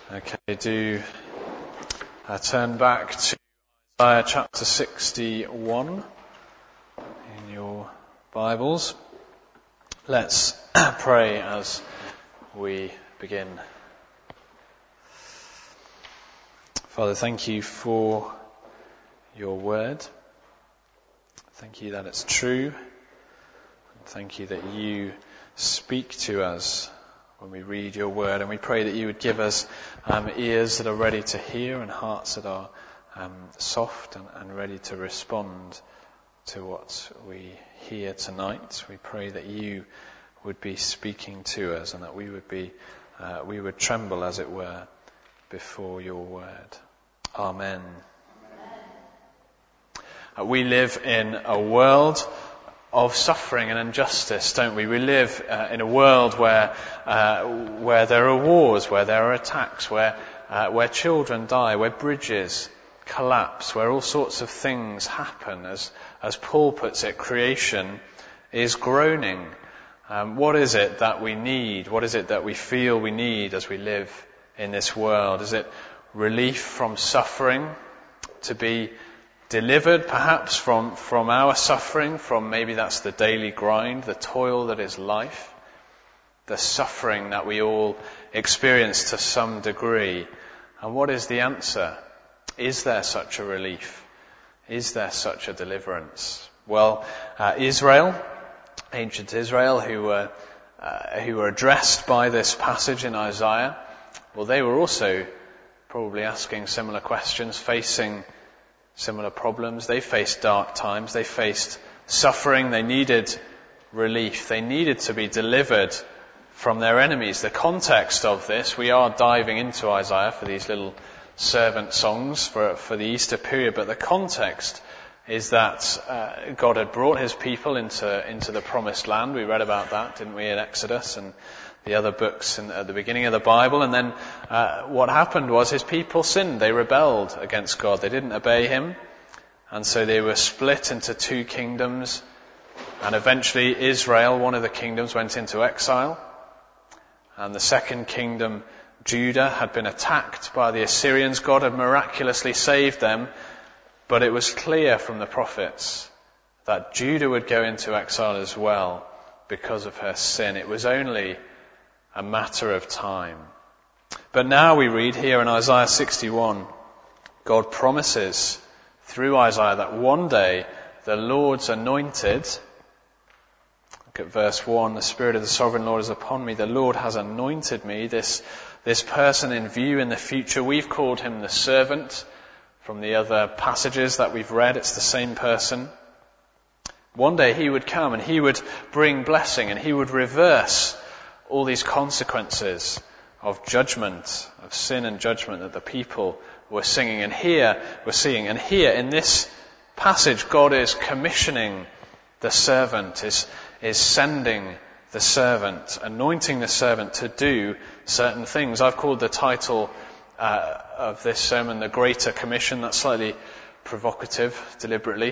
Okay, do turn back to Isaiah chapter 61 in your Bibles. Let's pray as we begin. Father, thank you for your word. Thank you that it's true. Thank you that you speak to us when we read your word, and we pray that you would give us ears that are ready to hear and hearts that are soft and ready to respond to what we hear tonight. We pray that you would be speaking to us and that we would tremble, as it were, before your word. Amen. We live in a world of suffering and injustice, don't we? We live in a world where there are wars, where there are attacks, where children die, where bridges collapse, where all sorts of things happen. As Paul puts it, creation is groaning. What is it that we need? What is it that we feel we need as we live in this world? Is it relief from suffering, to be delivered perhaps from our suffering, from maybe that's the daily grind, the toil that is life, the suffering that we all experience to some degree? And what is the answer? Is there such a relief? Is there such a deliverance? Well, Israel, ancient Israel, who were addressed by this passage in Isaiah, well, they were also probably asking similar questions, facing similar problems. They faced dark times. They faced suffering. They needed relief. They needed to be delivered from their enemies. The context of this, we are diving into Isaiah for these little servant songs for the Easter period, but the context is that God had brought his people into the promised land. We read about that, didn't we, in Exodus and the other books at the beginning of the Bible. And then what happened was his people sinned. They rebelled against God. They didn't obey him. And so they were split into two kingdoms. And eventually Israel, one of the kingdoms, went into exile. And the second kingdom, Judah, had been attacked by the Assyrians. God had miraculously saved them. But it was clear from the prophets that Judah would go into exile as well because of her sin. It was only a matter of time. But now we read here in Isaiah 61, God promises through Isaiah that one day the Lord's anointed, look at verse 1, the Spirit of the Sovereign Lord is upon me. The Lord has anointed me, this person in view in the future. We've called him the servant. From the other passages that we've read, it's the same person. One day he would come and he would bring blessing and he would reverse all these consequences of judgment, of sin and judgment that the people were singing. And here we're seeing, and here in this passage, God is commissioning the servant, is sending the servant, anointing the servant to do certain things. I've called the title of this sermon the Greater Commission. That's slightly provocative, deliberately.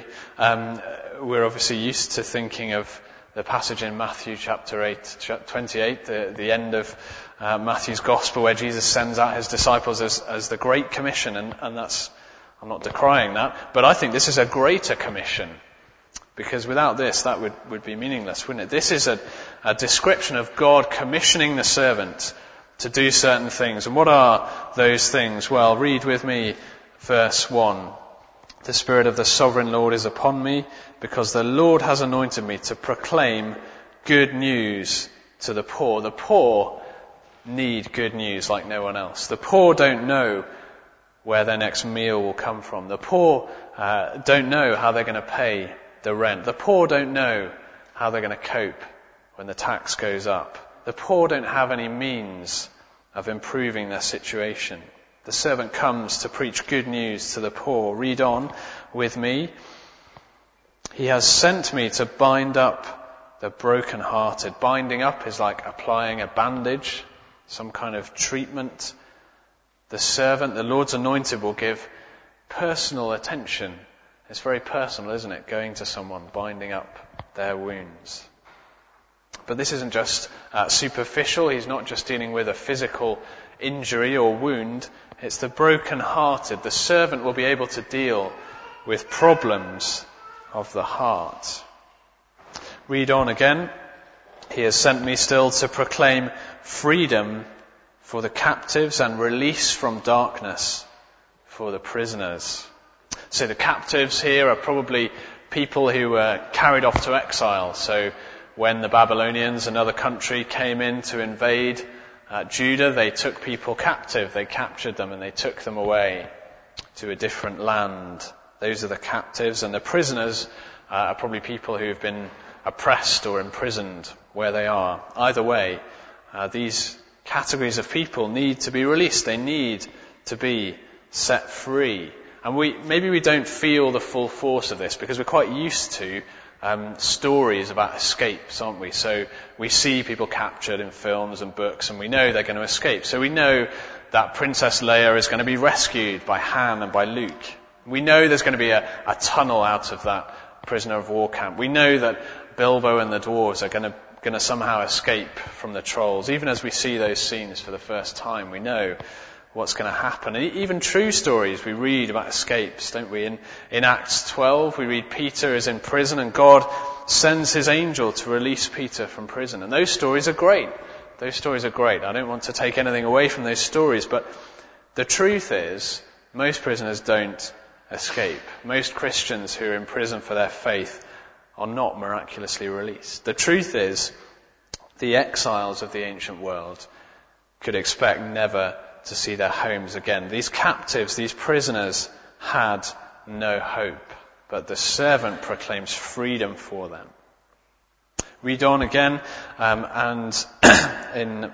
We're obviously used to thinking of the passage in Matthew chapter 28, the end of Matthew's Gospel, where Jesus sends out his disciples as the Great Commission, and that's, I'm not decrying that, but I think this is a greater commission, because without this, that would be meaningless, wouldn't it? This is a description of God commissioning the servant to do certain things. And what are those things? Well, read with me verse 1. The Spirit of the Sovereign Lord is upon me, because the Lord has anointed me to proclaim good news to the poor. The poor need good news like no one else. The poor don't know where their next meal will come from. The poor don't know how they're going to pay the rent. The poor don't know how they're going to cope when the tax goes up. The poor don't have any means of improving their situation. The servant comes to preach good news to the poor. Read on with me. He has sent me to bind up the brokenhearted. Binding up is like applying a bandage, some kind of treatment. The servant, the Lord's anointed, will give personal attention. It's very personal, isn't it? Going to someone, binding up their wounds. But this isn't just superficial. He's not just dealing with a physical injury or wound. It's the broken-hearted. The servant will be able to deal with problems of the heart. Read on again. He has sent me still to proclaim freedom for the captives and release from darkness for the prisoners. So the captives here are probably people who were carried off to exile. So when the Babylonians, another country, came in to invade Judah, they took people captive. They captured them and they took them away to a different land. Those are the captives. And the prisoners are probably people who have been oppressed or imprisoned where they are. Either way, these categories of people need to be released. They need to be set free. And maybe we don't feel the full force of this because we're quite used to stories about escapes, aren't we? So we see people captured in films and books and we know they're going to escape. So we know that Princess Leia is going to be rescued by Han and by Luke. We know there's going to be a tunnel out of that prisoner of war camp. We know that Bilbo and the dwarves are going to somehow escape from the trolls. Even as we see those scenes for the first time, we know what's going to happen. And even true stories we read about escapes, don't we? In Acts 12, we read Peter is in prison and God sends his angel to release Peter from prison. And those stories are great. Those stories are great. I don't want to take anything away from those stories, but the truth is, most prisoners don't escape. Most Christians who are in prison for their faith are not miraculously released. The truth is, the exiles of the ancient world could expect never to see their homes again. These captives, these prisoners, had no hope, but the servant proclaims freedom for them. Read on again, and in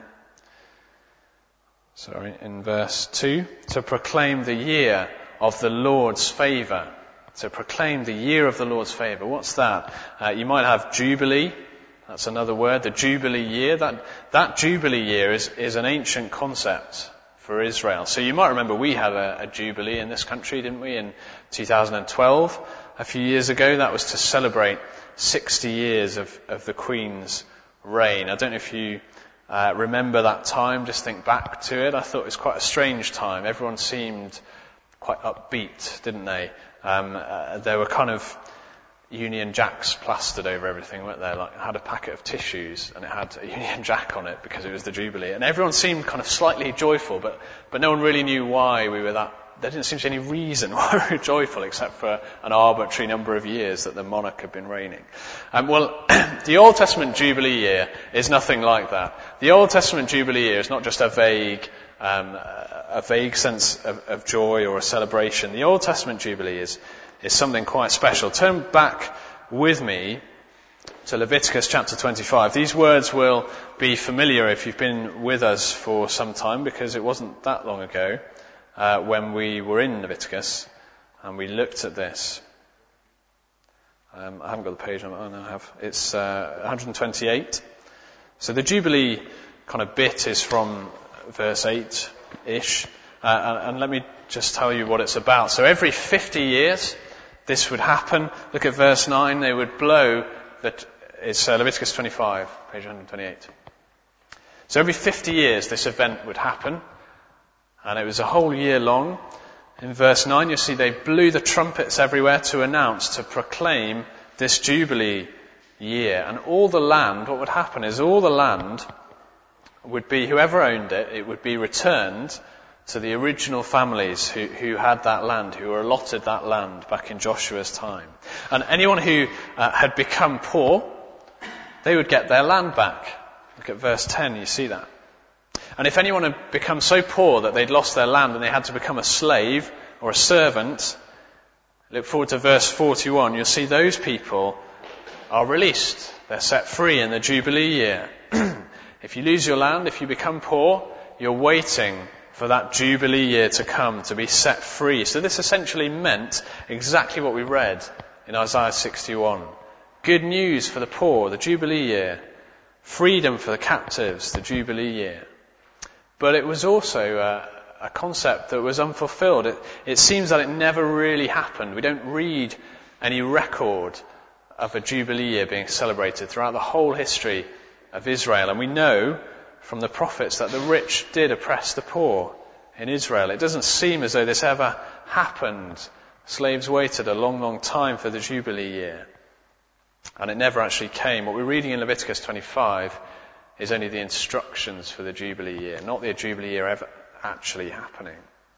verse 2, to proclaim the year of the Lord's favour. To proclaim the year of the Lord's favour. What's that? You might have Jubilee. That's another word. The Jubilee year. That Jubilee year is an ancient concept for Israel. So you might remember we had a Jubilee in this country, didn't we, in 2012. A few years ago, that was to celebrate 60 years of the Queen's reign. I don't know if you remember that time, just think back to it. I thought it was quite a strange time. Everyone seemed quite upbeat, didn't they? There were kind of Union Jacks plastered over everything, weren't there? Like, it had a packet of tissues and it had a Union Jack on it because it was the Jubilee. And everyone seemed kind of slightly joyful, but no one really knew why we were that. There didn't seem to be any reason why we were joyful except for an arbitrary number of years that the monarch had been reigning. The Old Testament Jubilee year is nothing like that. The Old Testament Jubilee year is not just a vague sense of joy or a celebration. The Old Testament Jubilee is something quite special. Turn back with me to Leviticus chapter 25. These words will be familiar if you've been with us for some time, because it wasn't that long ago when we were in Leviticus and we looked at this. I haven't got the page on it. Oh, no, I have. It's 128. So the Jubilee kind of bit is from verse 8-ish. And let me just tell you what it's about. So every 50 years, this would happen. Look at verse 9. They would blow it's Leviticus 25, page 128. So every 50 years, this event would happen. And it was a whole year long. In verse 9, you see they blew the trumpets everywhere to announce, to proclaim this Jubilee year. And all the land, what would happen is all the land would be, whoever owned it, it would be returned to the original families who had that land, who were allotted that land back in Joshua's time. And anyone who had become poor, they would get their land back. Look at verse 10, you see that. And if anyone had become so poor that they'd lost their land and they had to become a slave or a servant, look forward to verse 41, you'll see those people are released. They're set free in the Jubilee year. If you lose your land, if you become poor, you're waiting for that Jubilee year to come, to be set free. So this essentially meant exactly what we read in Isaiah 61. Good news for the poor, the Jubilee year. Freedom for the captives, the Jubilee year. But it was also a concept that was unfulfilled. It seems that it never really happened. We don't read any record of a Jubilee year being celebrated throughout the whole history of Israel. And we know from the prophets that the rich did oppress the poor in Israel. It doesn't seem as though this ever happened. Slaves waited a long, long time for the Jubilee year. And it never actually came. What we're reading in Leviticus 25 is only the instructions for the Jubilee year, not the Jubilee year ever actually happening.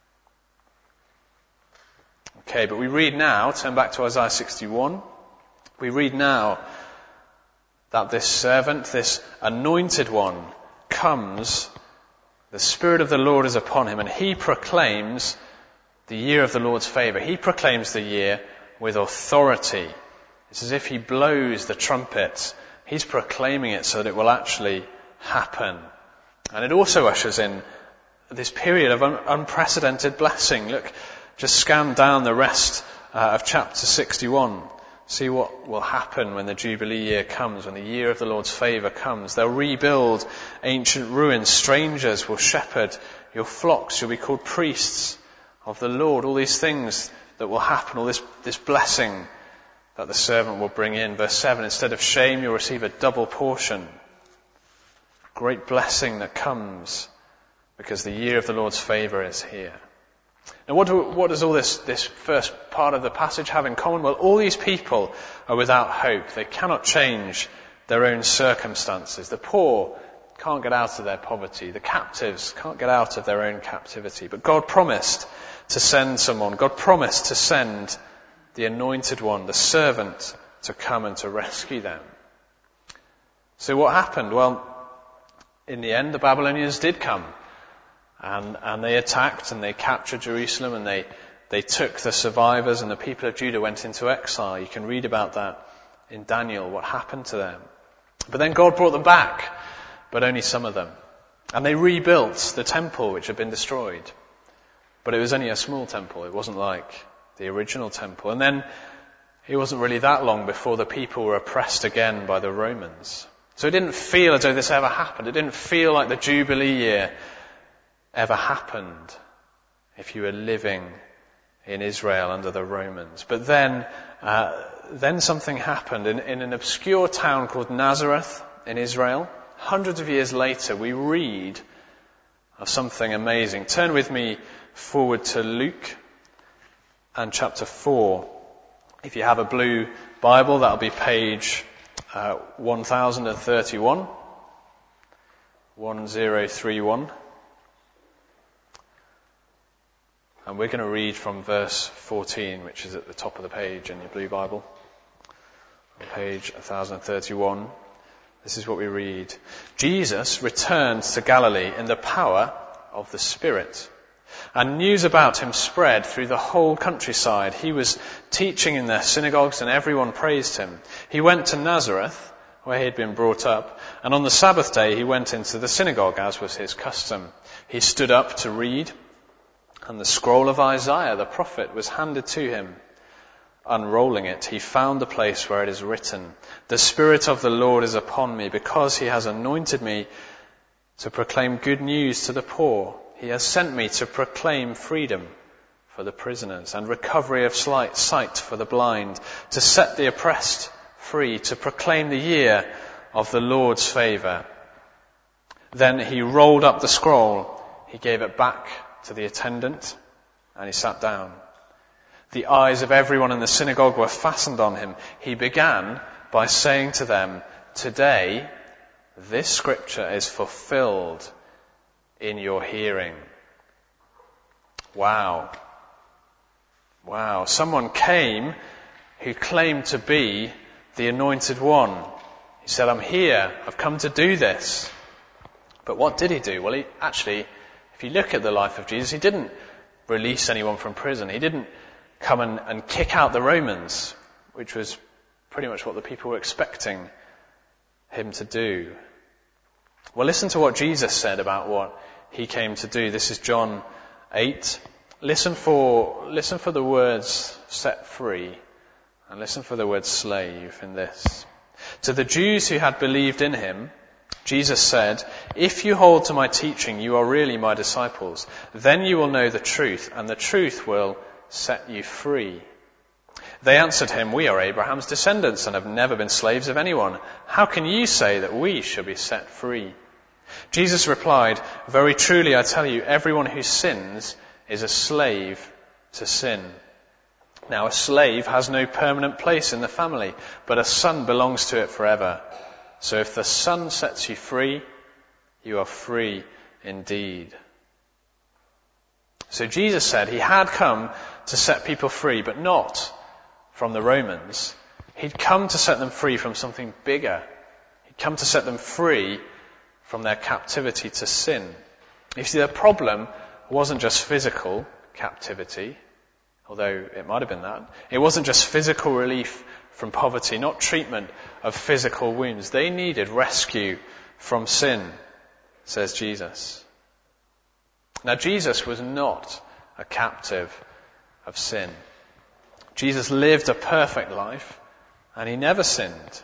Okay, but we read now, turn back to Isaiah 61, we read now that this servant, this anointed one, comes, the Spirit of the Lord is upon him, and he proclaims the year of the Lord's favour. He proclaims the year with authority. It's as if he blows the trumpet. He's proclaiming it so that it will actually happen. And it also ushers in this period of unprecedented blessing. Look, just scan down the rest of chapter 61. See what will happen when the Jubilee year comes, when the year of the Lord's favour comes. They'll rebuild ancient ruins. Strangers will shepherd your flocks. You'll be called priests of the Lord. All these things that will happen, all this blessing that the servant will bring in. Verse 7, instead of shame, you'll receive a double portion. Great blessing that comes because the year of the Lord's favour is here. Now what does all this first part of the passage have in common? Well, all these people are without hope. They cannot change their own circumstances. The poor can't get out of their poverty. The captives can't get out of their own captivity. But God promised to send someone. God promised to send the anointed one, the servant, to come and to rescue them. So what happened? Well, in the end, the Babylonians did come. And they attacked and they captured Jerusalem, and they took the survivors, and the people of Judah went into exile. You can read about that in Daniel, what happened to them. But then God brought them back, but only some of them. And they rebuilt the temple which had been destroyed. But it was only a small temple. It wasn't like the original temple. And then it wasn't really that long before the people were oppressed again by the Romans. So it didn't feel as though this ever happened. It didn't feel like the Jubilee year ever happened if you were living in Israel under the Romans. But then something happened in an obscure town called Nazareth in Israel. Hundreds of years later, we read of something amazing. Turn with me forward to Luke and chapter 4. If you have a blue Bible, that'll be page 1031. 1031. And we're going to read from verse 14, which is at the top of the page in your blue Bible. On page 1031. This is what we read. Jesus returned to Galilee in the power of the Spirit, and news about him spread through the whole countryside. He was teaching in their synagogues, and everyone praised him. He went to Nazareth, where he had been brought up, and on the Sabbath day he went into the synagogue, as was his custom. He stood up to read, and the scroll of Isaiah, the prophet, was handed to him. Unrolling it, he found the place where it is written, "The Spirit of the Lord is upon me, because he has anointed me to proclaim good news to the poor. He has sent me to proclaim freedom for the prisoners and recovery of sight for the blind, to set the oppressed free, to proclaim the year of the Lord's favour." Then he rolled up the scroll, he gave it back to the attendant, and he sat down. The eyes of everyone in the synagogue were fastened on him. He began by saying to them, "Today, this scripture is fulfilled in your hearing." Wow. Wow. Someone came who claimed to be the anointed one. He said, "I'm here. I've come to do this." But what did he do? Well, if you look at the life of Jesus, he didn't release anyone from prison. He didn't come and kick out the Romans, which was pretty much what the people were expecting him to do. Well, listen to what Jesus said about what he came to do. This is John 8. Listen for the words set free, and listen for the word slave in this. To the Jews who had believed in him, Jesus said, "If you hold to my teaching, you are really my disciples. Then you will know the truth, and the truth will set you free." They answered him, "We are Abraham's descendants and have never been slaves of anyone. How can you say that we shall be set free?" Jesus replied, "Very truly I tell you, everyone who sins is a slave to sin. Now a slave has no permanent place in the family, but a son belongs to it forever. So if the Son sets you free, you are free indeed." So Jesus said he had come to set people free, but not from the Romans. He'd come to set them free from something bigger. He'd come to set them free from their captivity to sin. You see, the problem wasn't just physical captivity, although it might have been that. It wasn't just physical relief from poverty, not treatment of physical wounds. They needed rescue from sin, says Jesus. Now, Jesus was not a captive of sin. Jesus lived a perfect life, and he never sinned.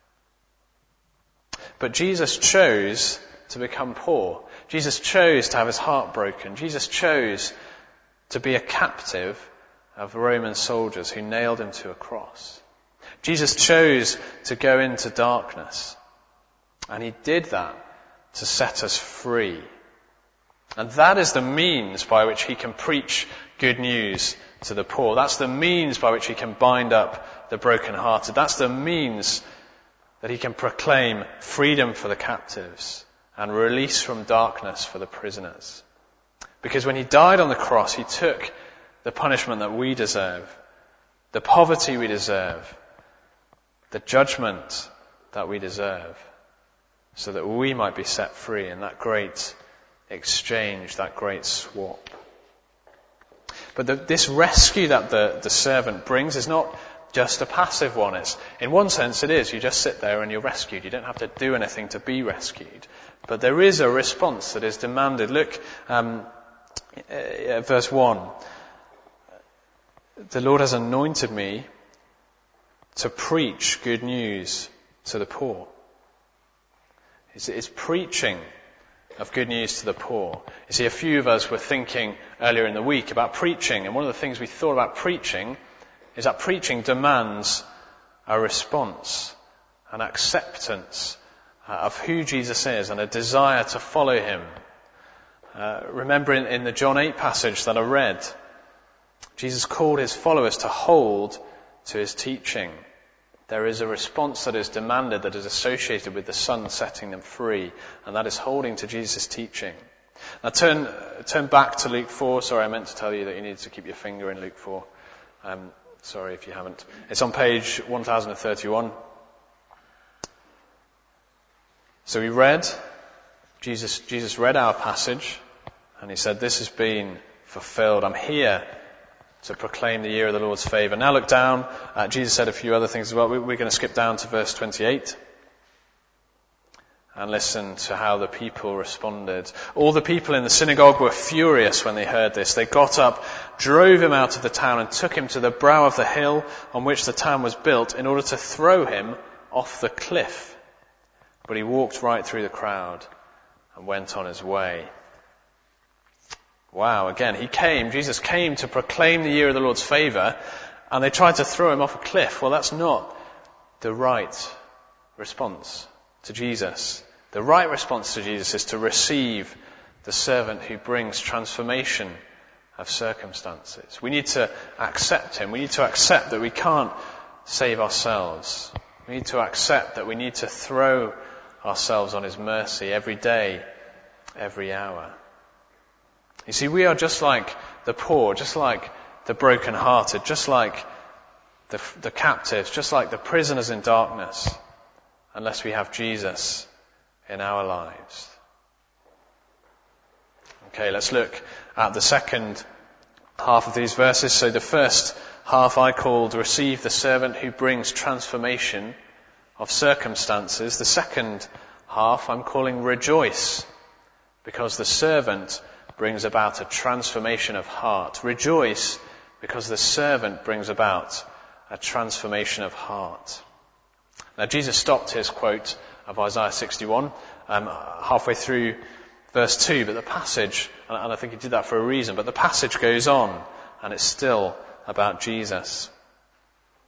But Jesus chose to become poor. Jesus chose to have his heart broken. Jesus chose to be a captive of Roman soldiers who nailed him to a cross. Jesus chose to go into darkness, and he did that to set us free. And that is the means by which he can preach good news to the poor. That's the means by which he can bind up the brokenhearted. That's the means that he can proclaim freedom for the captives and release from darkness for the prisoners. Because when he died on the cross, he took the punishment that we deserve, the poverty we deserve, the judgment that we deserve, so that we might be set free in that great exchange, that great swap. But this rescue that the servant brings is not just a passive one. In one sense it is. You just sit there and you're rescued. You don't have to do anything to be rescued. But there is a response that is demanded. Look at verse 1. The Lord has anointed me to preach good news to the poor. It's preaching of good news to the poor. You see, a few of us were thinking earlier in the week about preaching, and one of the things we thought about preaching is that preaching demands a response, an acceptance of who Jesus is and a desire to follow him. Remember in the John 8 passage that I read, Jesus called his followers to hold to his teaching. There is a response that is demanded, that is associated with the Son setting them free, and that is holding to Jesus' teaching. Now turn back to Luke 4. Sorry, I meant to tell you that you needed to keep your finger in Luke 4. Sorry if you haven't. It's on page 1031. So we read, Jesus read our passage, and he said, "This has been fulfilled. I'm here to proclaim the year of the Lord's favour." Now look down. Jesus said a few other things as well. We're going to skip down to verse 28 and listen to how the people responded. All the people in the synagogue were furious when they heard this. They got up, drove him out of the town, and took him to the brow of the hill on which the town was built in order to throw him off the cliff. But he walked right through the crowd and went on his way. Wow, again, Jesus came to proclaim the year of the Lord's favour, and they tried to throw him off a cliff. Well, that's not the right response to Jesus. The right response to Jesus is to receive the servant who brings transformation of circumstances. We need to accept him. We need to accept that we can't save ourselves. We need to accept that we need to throw ourselves on his mercy every day, every hour. You see, we are just like the poor, just like the brokenhearted, just like the captives, just like the prisoners in darkness, unless we have Jesus in our lives. Okay, let's look at the second half of these verses. So the first half I called receive the servant who brings transformation of circumstances. The second half I'm calling rejoice, because the servant brings about a transformation of heart. Rejoice because the servant brings about a transformation of heart. Now Jesus stopped his quote of Isaiah 61 halfway through verse 2, but the passage, and I think he did that for a reason, but the passage goes on and it's still about Jesus.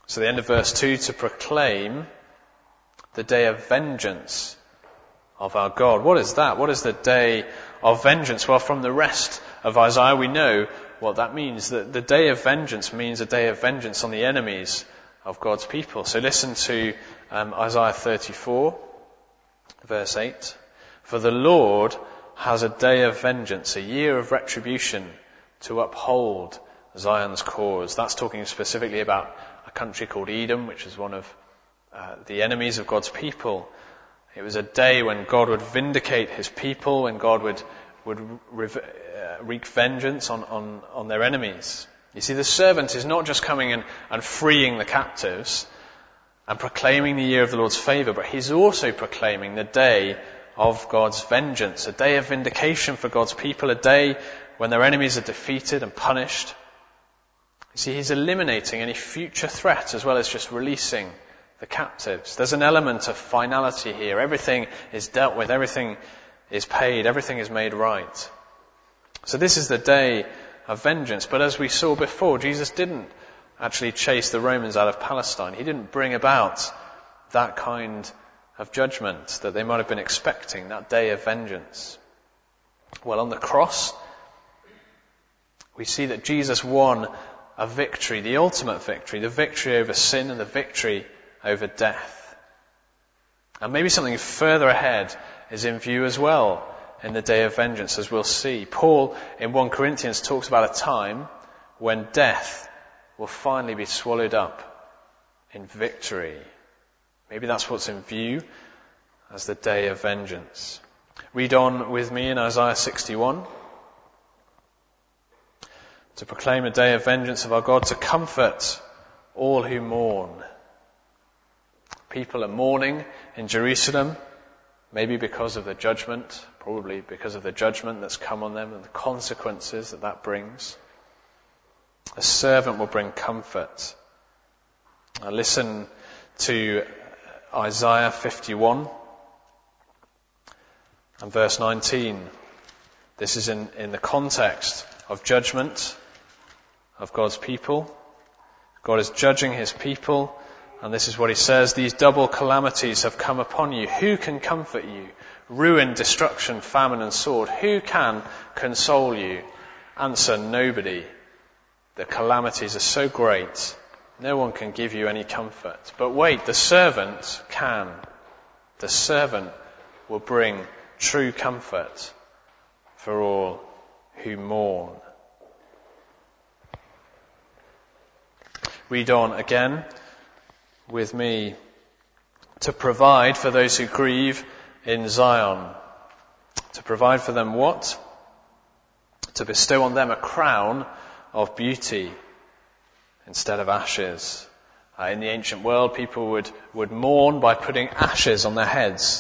So the end of verse 2, to proclaim the day of vengeance of our God. What is that? What is the day of vengeance? Well, from the rest of Isaiah we know what that means. That the day of vengeance means a day of vengeance on the enemies of God's people. So listen to Isaiah 34, verse 8. For the Lord has a day of vengeance, a year of retribution to uphold Zion's cause. That's talking specifically about a country called Edom, which is one of the enemies of God's people. It was a day when God would vindicate his people, when God would wreak vengeance on their enemies. You see, the servant is not just coming and freeing the captives and proclaiming the year of the Lord's favour, but he's also proclaiming the day of God's vengeance, a day of vindication for God's people, a day when their enemies are defeated and punished. You see, he's eliminating any future threat as well as just releasing the captives. There's an element of finality here. Everything is dealt with, everything is paid, everything is made right. So this is the day of vengeance. But as we saw before, Jesus didn't actually chase the Romans out of Palestine. He didn't bring about that kind of judgment that they might have been expecting, that day of vengeance. Well, on the cross, we see that Jesus won a victory, the ultimate victory, the victory over sin and the victory over death. And maybe something further ahead is in view as well in the day of vengeance, as we'll see. Paul in 1 Corinthians talks about a time when death will finally be swallowed up in victory. Maybe that's what's in view as the day of vengeance. Read on with me in Isaiah 61. To proclaim a day of vengeance of our God, to comfort all who mourn. People are mourning in Jerusalem, maybe because of the judgment, probably because of the judgment that's come on them and the consequences that brings. A servant will bring comfort. Now listen to Isaiah 51 and verse 19. This is in the context of judgment of God's people. God is judging his people, and this is what he says: these double calamities have come upon you. Who can comfort you? Ruin, destruction, famine and sword. Who can console you? Answer, nobody. The calamities are so great, no one can give you any comfort. But wait, the servant can. The servant will bring true comfort for all who mourn. Read on again with me. To provide for those who grieve in Zion. To provide for them what? To bestow on them a crown of beauty instead of ashes. In the ancient world, people would mourn by putting ashes on their heads.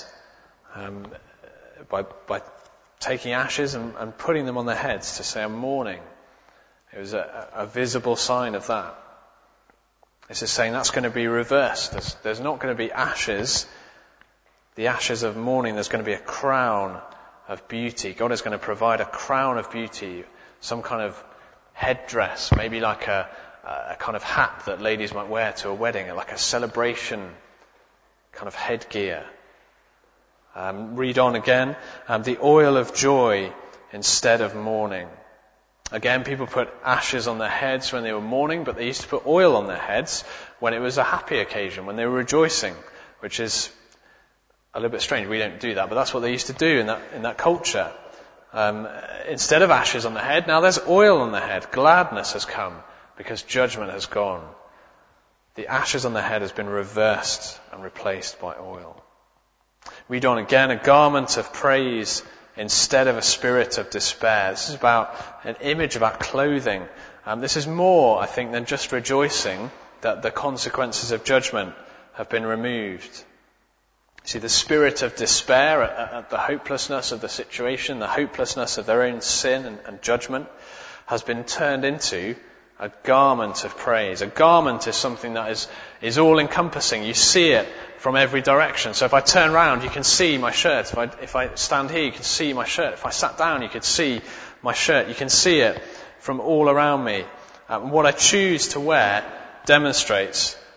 By taking ashes and putting them on their heads to say, I'm mourning. It was a visible sign of that. This is saying that's going to be reversed. There's not going to be ashes, the ashes of mourning. There's going to be a crown of beauty. God is going to provide a crown of beauty, some kind of headdress, maybe like a kind of hat that ladies might wear to a wedding, like a celebration kind of headgear. Read on again. The oil of joy instead of mourning. Again, people put ashes on their heads when they were mourning, but they used to put oil on their heads when it was a happy occasion, when they were rejoicing, which is a little bit strange. We don't do that, but that's what they used to do in that culture. Instead of ashes on the head, now there's oil on the head. Gladness has come because judgment has gone. The ashes on the head has been reversed and replaced by oil. Read on again. A garment of praise instead of a spirit of despair. This is about an image about clothing. This is more, I think, than just rejoicing that the consequences of judgment have been removed. See, the spirit of despair at the hopelessness of the situation, the hopelessness of their own sin and judgment, has been turned into a garment of praise. A garment is something that is all-encompassing. You see it from every direction. So if I turn around, you can see my shirt. If I stand here, you can see my shirt. If I sat down, you could see my shirt. You can see it from all around me. What I choose to wear demonstrates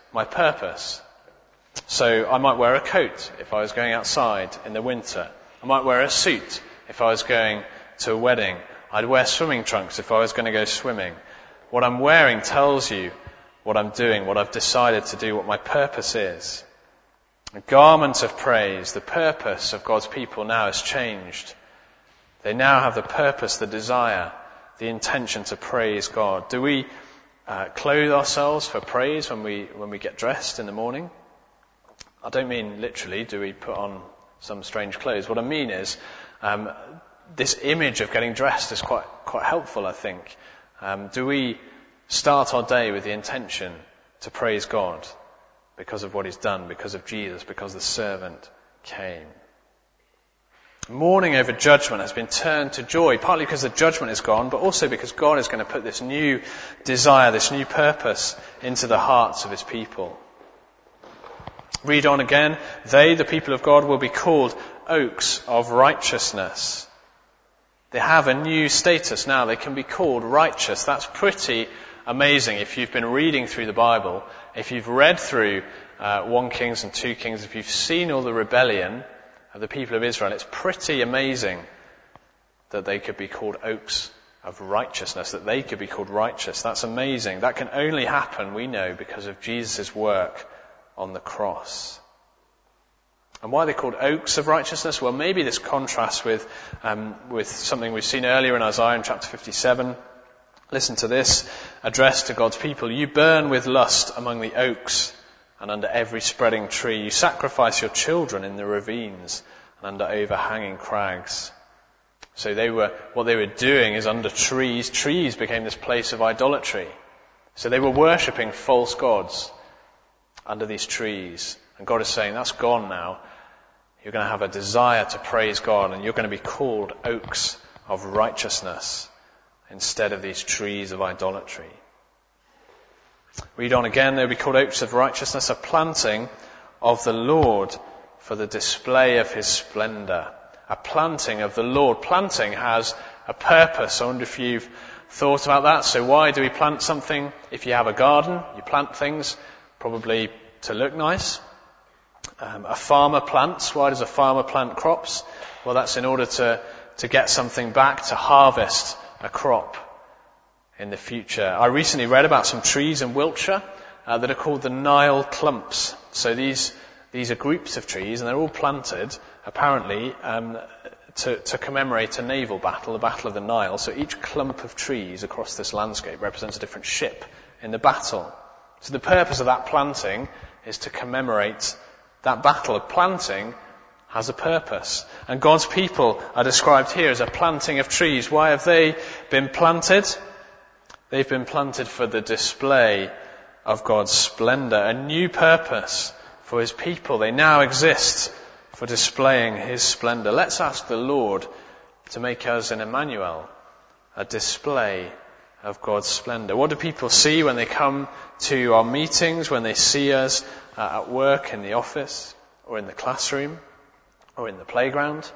my purpose. So I might wear a coat if I was going outside in the winter. I might wear a suit if I was going to a wedding. I'd wear swimming trunks if I was going to go swimming. What I'm wearing tells you what I'm doing, what I've decided to do, what my purpose is. A garment of praise, the purpose of God's people now has changed. They now have the purpose, the desire, the intention to praise God. Do we clothe ourselves for praise when we get dressed in the morning? I don't mean literally, do we put on some strange clothes? What I mean is, this image of getting dressed is quite helpful, I think. Do we start our day with the intention to praise God because of what He's done, because of Jesus, because the servant came? Mourning over judgment has been turned to joy, partly because the judgment is gone, but also because God is going to put this new desire, this new purpose into the hearts of His people. Read on again. They, the people of God, will be called oaks of righteousness. They have a new status now. They can be called righteous. That's pretty amazing. If you've been reading through the Bible, if you've read through 1 Kings and 2 Kings, if you've seen all the rebellion of the people of Israel, it's pretty amazing that they could be called oaks of righteousness, that they could be called righteous. That's amazing. That can only happen, we know, because of Jesus' work on the cross. And why are they called oaks of righteousness? Well, maybe this contrasts with something we've seen earlier in Isaiah in chapter 57. Listen to this, addressed to God's people. You burn with lust among the oaks and under every spreading tree. You sacrifice your children in the ravines and under overhanging crags. So what they were doing is under trees. Trees became this place of idolatry. So they were worshipping false gods under these trees. And God is saying, that's gone now. You're going to have a desire to praise God, and you're going to be called oaks of righteousness instead of these trees of idolatry. Read on again. They'll be called oaks of righteousness, a planting of the Lord for the display of His splendor. A planting of the Lord. Planting has a purpose. I wonder if you've thought about that. So why do we plant something? If you have a garden, you plant things probably to look nice. A farmer plants. Why does a farmer plant crops? Well, that's in order to get something back, to harvest a crop in the future. I recently read about some trees in Wiltshire that are called the Nile clumps. So these are groups of trees, and they're all planted, apparently, to commemorate a naval battle, the Battle of the Nile. So each clump of trees across this landscape represents a different ship in the battle. So the purpose of that planting is to commemorate that battle. A planting has a purpose. And God's people are described here as a planting of trees. Why have they been planted? They've been planted for the display of God's splendor, a new purpose for His people. They now exist for displaying His splendor. Let's ask the Lord to make us in Emmanuel a display of God's splendor. What do people see when they come to our meetings, when they see us at work, in the office, or in the classroom, or in the playground,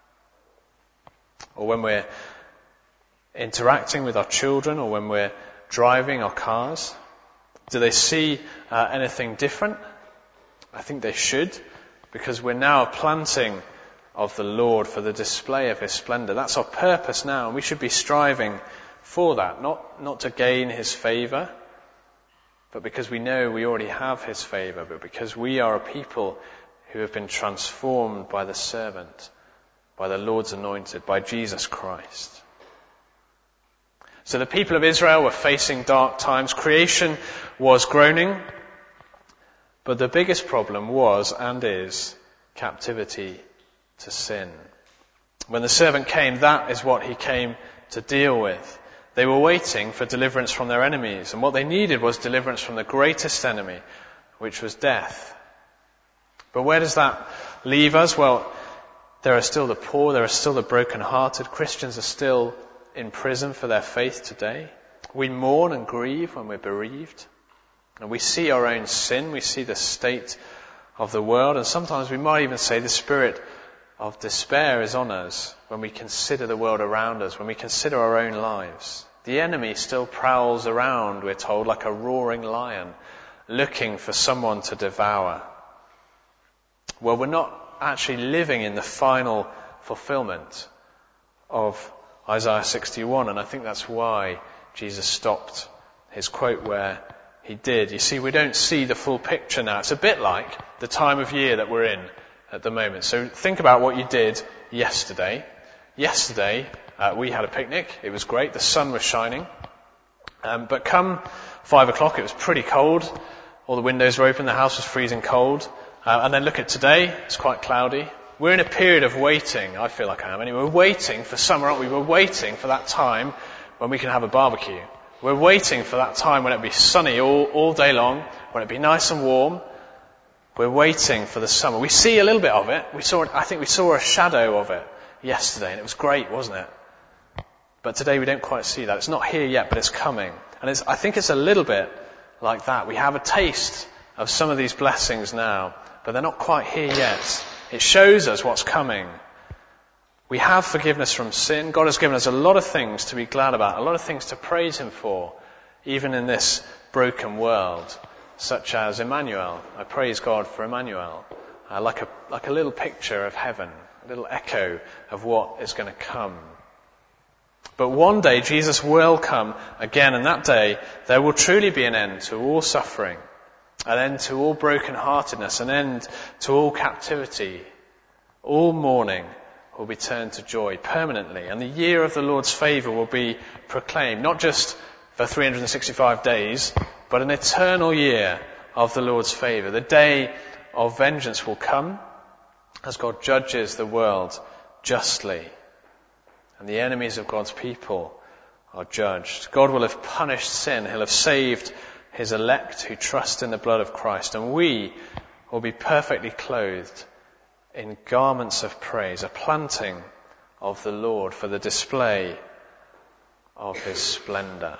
or when we're interacting with our children, or when we're driving our cars? Do they see anything different? I think they should, because we're now a planting of the Lord for the display of His splendor. That's our purpose now, and we should be striving for that, not to gain His favor, but because we know we already have His favor, but because we are a people who have been transformed by the servant, by the Lord's anointed, by Jesus Christ. So the people of Israel were facing dark times. Creation was groaning, but the biggest problem was and is captivity to sin. When the servant came, that is what He came to deal with. They were waiting for deliverance from their enemies, and what they needed was deliverance from the greatest enemy, which was death. But where does that leave us? Well, there are still the poor, there are still the broken-hearted. Christians are still in prison for their faith today. We mourn and grieve when we're bereaved. And we see our own sin, we see the state of the world, and sometimes we might even say the spirit of despair is on us when we consider the world around us, when we consider our own lives. The enemy still prowls around, we're told, like a roaring lion, looking for someone to devour. Well, we're not actually living in the final fulfillment of Isaiah 61, and I think that's why Jesus stopped his quote where he did. You see, we don't see the full picture now. It's a bit like the time of year that we're in at the moment. So think about what you did yesterday. Yesterday, we had a picnic. It was great. The sun was shining. But come 5 o'clock, it was pretty cold. All the windows were open. The house was freezing cold. And then look at today. It's quite cloudy. We're in a period of waiting. I feel like I am anyway. We're waiting for summer, aren't we? We're waiting for that time when we can have a barbecue. We're waiting for that time when it'll be sunny all day long, when it'll be nice and warm. We're waiting for the summer. We see a little bit of it. I think we saw a shadow of it yesterday, and it was great, wasn't it? But today we don't quite see that. It's not here yet, but it's coming. And I think it's a little bit like that. We have a taste of some of these blessings now, but they're not quite here yet. It shows us what's coming. We have forgiveness from sin. God has given us a lot of things to be glad about, a lot of things to praise him for, even in this broken world, such as Emmanuel. I praise God for Emmanuel, like a little picture of heaven, a little echo of what is going to come. But one day Jesus will come again, and that day there will truly be an end to all suffering, an end to all brokenheartedness, an end to all captivity. All mourning will be turned to joy permanently, and the year of the Lord's favour will be proclaimed, not just for 365 days, but an eternal year of the Lord's favour. The day of vengeance will come as God judges the world justly, and the enemies of God's people are judged. God will have punished sin. He'll have saved his elect who trust in the blood of Christ, and we will be perfectly clothed in garments of praise, a planting of the Lord for the display of his splendour.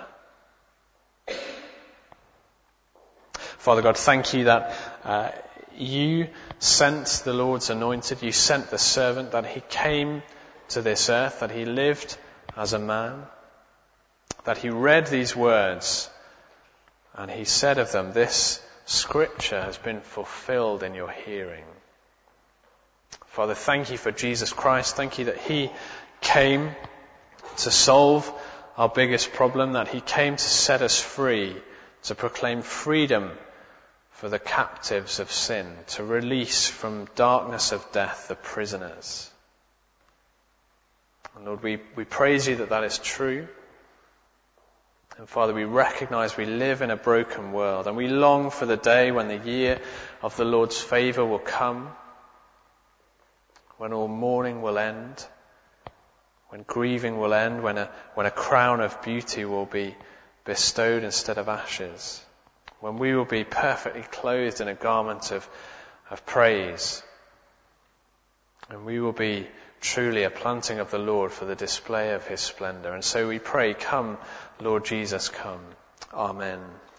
Father God, thank you that you sent the Lord's anointed, you sent the servant, that he came to this earth, that he lived as a man, that he read these words and he said of them, this scripture has been fulfilled in your hearing. Father, thank you for Jesus Christ. Thank you that he came to solve our biggest problem, that he came to set us free, to proclaim freedom for the captives of sin, to release from darkness of death the prisoners. And Lord, we praise you that that is true. And Father, we recognize we live in a broken world, and we long for the day when the year of the Lord's favour will come, when all mourning will end, when grieving will end, when a crown of beauty will be bestowed instead of ashes, when we will be perfectly clothed in a garment of praise, and we will be truly a planting of the Lord for the display of his splendour. And so we pray, come, Lord Jesus, come. Amen.